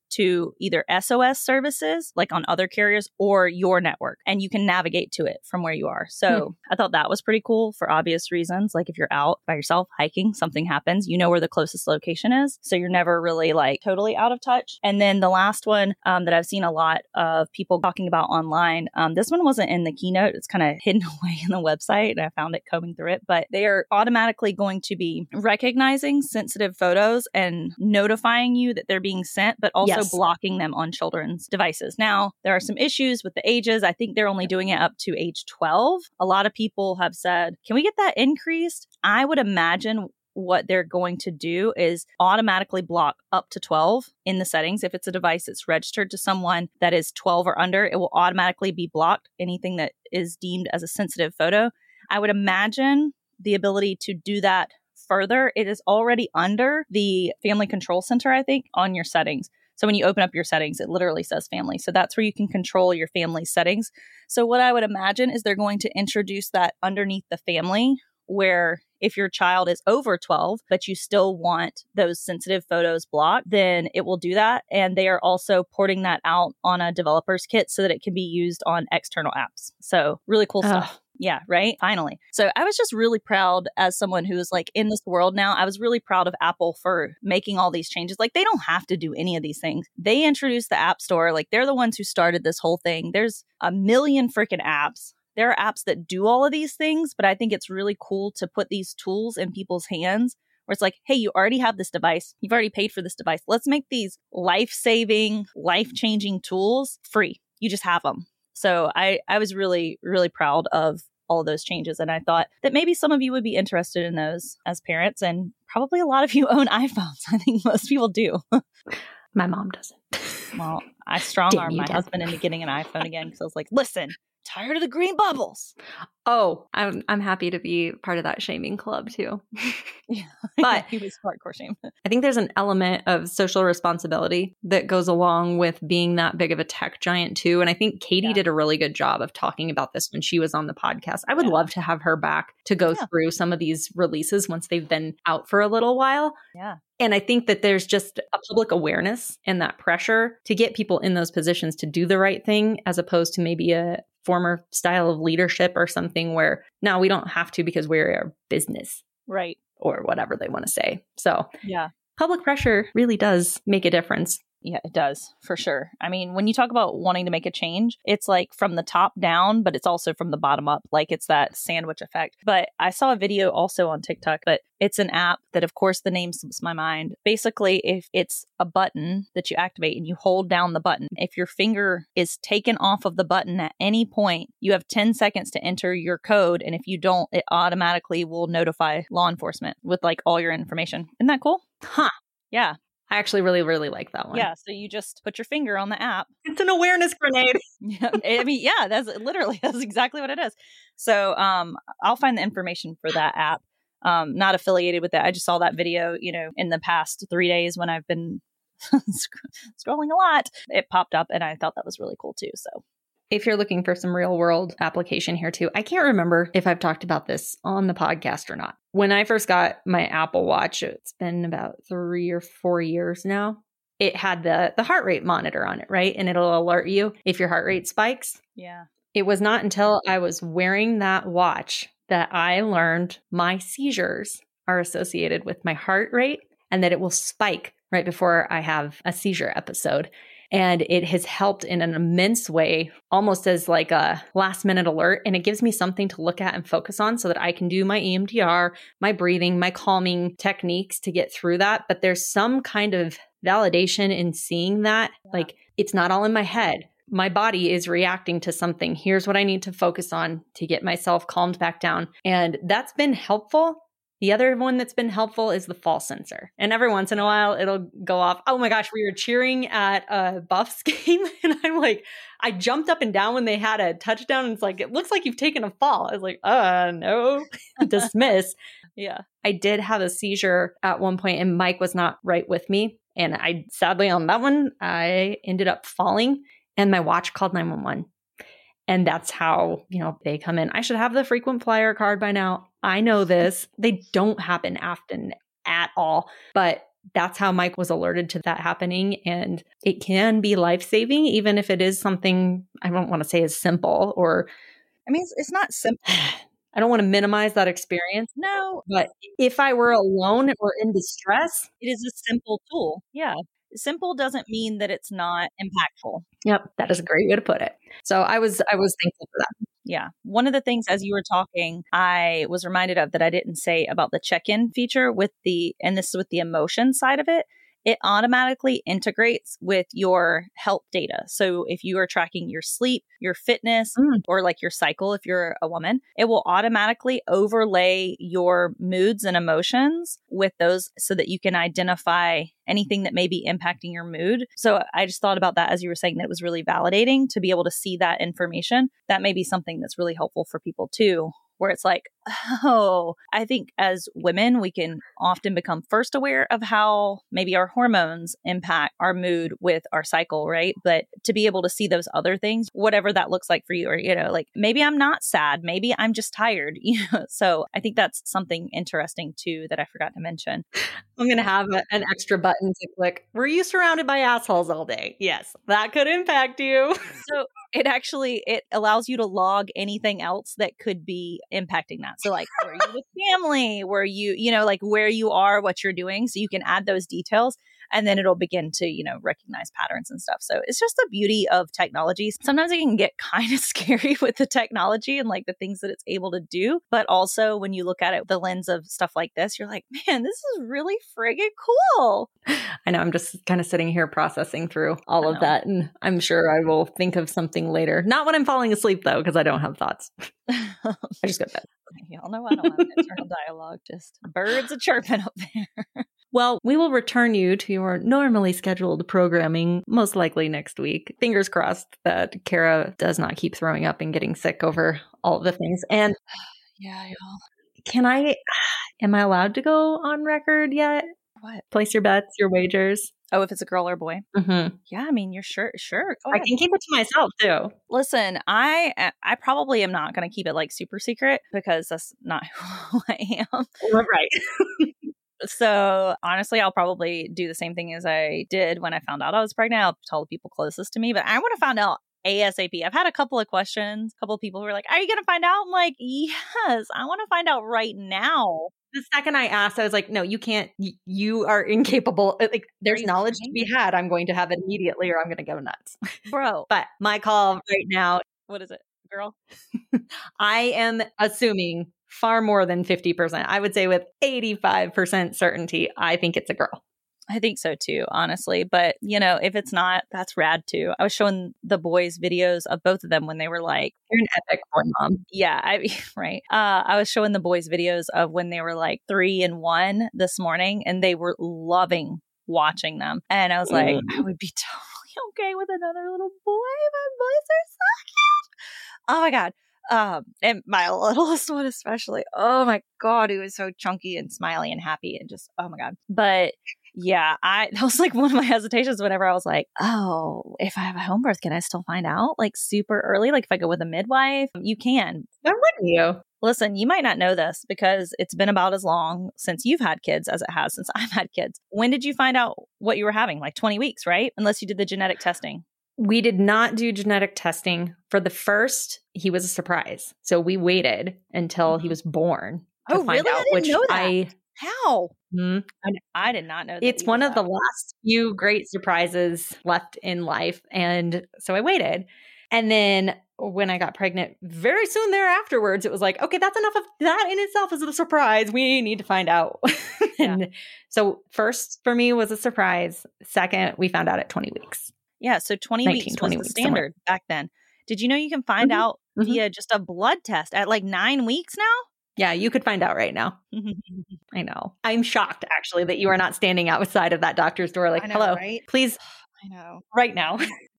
to either SOS services, like on other carriers, or your network, and you can navigate to it from where you are. So I thought that was pretty cool for obvious reasons. Like if you're out by yourself hiking, something happens, you know where the closest location is. So you're never really like totally out of touch. And then the last one that I've seen a lot of people talking about online, this one wasn't in the keynote. It's kind of hidden away in the website, and I found it combing through it. But they are automatically going to be recognizing sensitive photos and notifying you that they're being sent, but also blocking them on children's devices. Now, there are some issues with the ages. I think they're only doing it up to age 12. A lot of people have said, can we get that increased? I would imagine what they're going to do is automatically block up to 12 in the settings. If it's a device that's registered to someone that is 12 or under, it will automatically be blocked. Anything that is deemed as a sensitive photo. I would imagine the ability to do that further. It is already under the Family Control Center, I think, on your settings. So when you open up your settings, it literally says family. So that's where you can control your family settings. So what I would imagine is they're going to introduce that underneath the family, where if your child is over 12, but you still want those sensitive photos blocked, then it will do that. And they are also porting that out on a developer's kit so that it can be used on external apps. So really cool stuff. Yeah, right? Finally. So I was just really proud as someone who is like in this world now. I was really proud of Apple for making all these changes. Like they don't have to do any of these things. They introduced the App Store. Like they're the ones who started this whole thing. There's a million freaking apps. There are apps that do all of these things, but I think it's really cool to put these tools in people's hands where it's like, hey, you already have this device. You've already paid for this device. Let's make these life-saving, life-changing tools free. You just have them. So I was really, really proud of all of those changes. And I thought that maybe some of you would be interested in those as parents. And probably a lot of you own iPhones. I think most people do. My mom doesn't. Well, I strong-armed my husband into getting an iPhone again because I was like, listen, tired of the green bubbles. Oh, I'm happy to be part of that shaming club too. Yeah, but he was hardcore shame. I think there's an element of social responsibility that goes along with being that big of a tech giant too. And I think Katie did a really good job of talking about this when she was on the podcast. I would love to have her back to go through some of these releases once they've been out for a little while. Yeah. And I think that there's just a public awareness and that pressure to get people in those positions to do the right thing, as opposed to maybe a former style of leadership or something where now we don't have to because we're a business. Right. Or whatever they want to say. So yeah, public pressure really does make a difference. Yeah, it does, for sure. I mean, when you talk about wanting to make a change, it's like from the top down, but it's also from the bottom up. Like it's that sandwich effect. But I saw a video also on TikTok, but it's an app that, of course, the name slips my mind. Basically, if it's a button that you activate and you hold down the button, if your finger is taken off of the button at any point, you have 10 seconds to enter your code. And if you don't, it automatically will notify law enforcement with like all your information. Isn't that cool? Huh. Yeah. I actually really, really like that one. Yeah. So you just put your finger on the app. It's an awareness grenade. Yeah. I mean, yeah, that's exactly what it is. So I'll find the information for that app. Not affiliated with it. I just saw that video, in the past 3 days when I've been scrolling a lot. It popped up and I thought that was really cool too. So if you're looking for some real world application here too, I can't remember if I've talked about this on the podcast or not. When I first got my Apple Watch, it's been about 3 or 4 years now. It had the heart rate monitor on it, right? And it'll alert you if your heart rate spikes. Yeah. It was not until I was wearing that watch that I learned my seizures are associated with my heart rate and that it will spike right before I have a seizure episode. And it has helped in an immense way, almost as like a last minute alert. And it gives me something to look at and focus on so that I can do my EMDR, my breathing, my calming techniques to get through that. But there's some kind of validation in seeing that. Like it's not all in my head. My body is reacting to something. Here's what I need to focus on to get myself calmed back down. And that's been helpful. The other one that's been helpful is the fall sensor. And every once in a while, it'll go off. Oh my gosh, we were cheering at a Buffs game. And I'm like, I jumped up and down when they had a touchdown. And it's like, it looks like you've taken a fall. I was like, no, dismiss. Yeah. I did have a seizure at one point and Mike was not right with me. And I sadly on that one, I ended up falling and my watch called 911. And that's how, they come in. I should have the frequent flyer card by now. I know this. They don't happen often at all. But that's how Mike was alerted to that happening. And it can be life-saving, even if it is something I don't want to say is simple, or I mean, it's not simple. I don't want to minimize that experience. No, But if I were alone or in distress, it is a simple tool. Yeah. Simple doesn't mean that it's not impactful. yep, that is a great way to put it. So I was thankful for that. Yeah. One of the things as you were talking, I was reminded of that I didn't say about the check-in feature and this is with the emotion side of it. It automatically integrates with your health data. So if you are tracking your sleep, your fitness, or like your cycle, if you're a woman, it will automatically overlay your moods and emotions with those so that you can identify anything that may be impacting your mood. So I just thought about that as you were saying, that it was really validating to be able to see that information. That may be something that's really helpful for people too, where it's like, oh, I think as women, we can often become first aware of how maybe our hormones impact our mood with our cycle, right? But to be able to see those other things, whatever that looks like for you, or, like maybe I'm not sad, maybe I'm just tired. So I think that's something interesting too that I forgot to mention. I'm going to have an extra button to click. Were you surrounded by assholes all day? Yes, that could impact you. So it allows you to log anything else that could be impacting that. So like, were you with family? Were you, like where you are, what you're doing. So you can add those details and then it'll begin to, recognize patterns and stuff. So it's just the beauty of technology. Sometimes it can get kind of scary with the technology and like the things that it's able to do. But also when you look at it with the lens of stuff like this, you're like, man, this is really friggin' cool. I know. I'm just kind of sitting here processing through all of that. And I'm sure I will think of something later. Not when I'm falling asleep, though, because I don't have thoughts. I just go to bed. Y'all know I don't have an internal dialogue, just birds a chirping up there. Well, we will return you to your normally scheduled programming, most likely next week. Fingers crossed that Kara does not keep throwing up and getting sick over all of the things. And yeah, y'all. Am I allowed to go on record yet? What? Place your bets, your wagers. Oh, if it's a girl or a boy? Mm-hmm. Yeah, I mean, you're sure. Go I can keep it to myself, too. Listen, I probably am not going to keep it like super secret because that's not who I am. Right. So honestly, I'll probably do the same thing as I did when I found out I was pregnant. I'll tell the people closest to me, but I want to find out ASAP. I've had a couple of questions, a couple of people who are like, are you going to find out? I'm like, yes, I want to find out right now. The second I asked, I was like, no, you can't. You are incapable. Like, there's knowledge to be had. I'm going to have it immediately or I'm going to go nuts. Bro. But my call right now. What is it, girl? I am assuming far more than 50%. I would say with 85% certainty, I think it's a girl. I think so too, honestly. But, if it's not, that's rad too. I was showing the boys videos of both of them when they were like, you're an epic boy mom. Yeah, right. I was showing the boys videos of when they were like 3 and 1 this morning and they were loving watching them. And I was like, I would be totally okay with another little boy. My boys are so cute. Oh my God. And my littlest one especially. Oh my God, he was so chunky and smiley and happy and just, oh my God. But yeah, that was like one of my hesitations whenever I was like, oh, if I have a home birth, can I still find out like super early? Like if I go with a midwife, you can. Why wouldn't you? Listen, you might not know this because it's been about as long since you've had kids as it has since I've had kids. When did you find out what you were having? Like 20 weeks, right? Unless you did the genetic testing. We did not do genetic testing. For the first, he was a surprise. So we waited until he was born to find really? out. I didn't know that. How? I did not know that. It's one of the last few great surprises left in life. And so I waited. And then when I got pregnant, very soon thereafterwards, it was like, okay, that's enough of that in itself is a surprise. We need to find out. And so first for me was a surprise. Second, we found out at 20 weeks. Yeah. So 20 weeks was the standard back then. Did you know you can find out via just a blood test at like 9 weeks now? Yeah, you could find out right now. I know. I'm shocked, actually, that you are not standing outside of that doctor's door like, hello, right? Please. I know. Right now.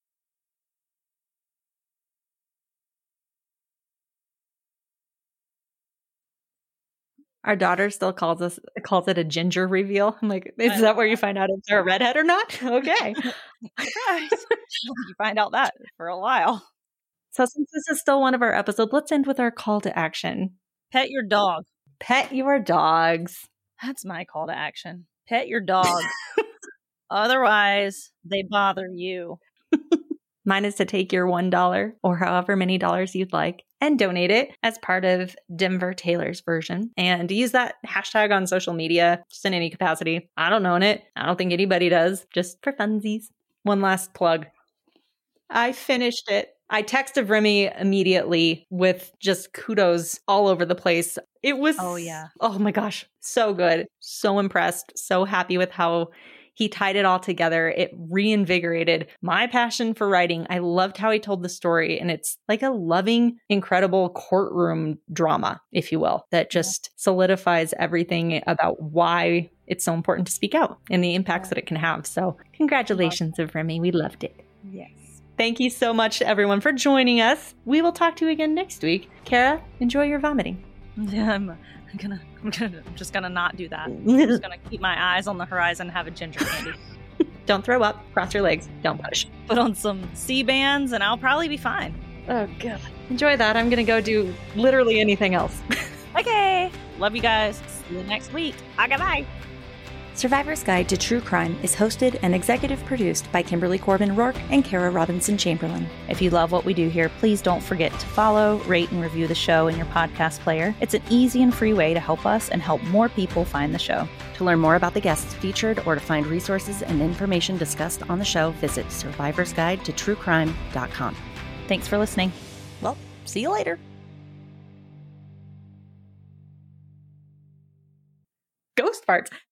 Our daughter still calls it a ginger reveal. I'm like, is that where you find out if they're a redhead or not? Okay. You find out that for a while. So since this is still one of our episodes, let's end with our call to action. Pet your dog. Pet your dogs. That's my call to action. Pet your dog. Otherwise, they bother you. Mine is to take your $1 or however many dollars you'd like and donate it as part of Denver Taylor's version and use that hashtag on social media, just in any capacity. I don't own it. I don't think anybody does, just for funsies. One last plug. I finished it. I texted Remy immediately with just kudos all over the place. It was, oh my gosh, so good. So impressed. So happy with how he tied it all together. It reinvigorated my passion for writing. I loved how he told the story. And it's like a loving, incredible courtroom drama, if you will, that just solidifies everything about why it's so important to speak out and the impacts that it can have. So congratulations, Remy. We loved it. Yes. Thank you so much, everyone, for joining us. We will talk to you again next week. Kara, enjoy your vomiting. Yeah, I'm just gonna not do that. I'm just gonna keep my eyes on the horizon and have a ginger candy. Don't throw up. Cross your legs. Don't push. Put on some C-bands and I'll probably be fine. Oh, God. Enjoy that. I'm gonna go do literally anything else. Okay. Love you guys. See you next week. Okay, bye. Survivor's Guide to True Crime is hosted and executive produced by Kimberly Corbin Rourke and Kara Robinson Chamberlain. If you love what we do here, please don't forget to follow, rate, and review the show in your podcast player. It's an easy and free way to help us and help more people find the show. To learn more about the guests featured or to find resources and information discussed on the show, visit survivorsguidetotruecrime.com. Thanks for listening. Well, see you later. Ghost farts.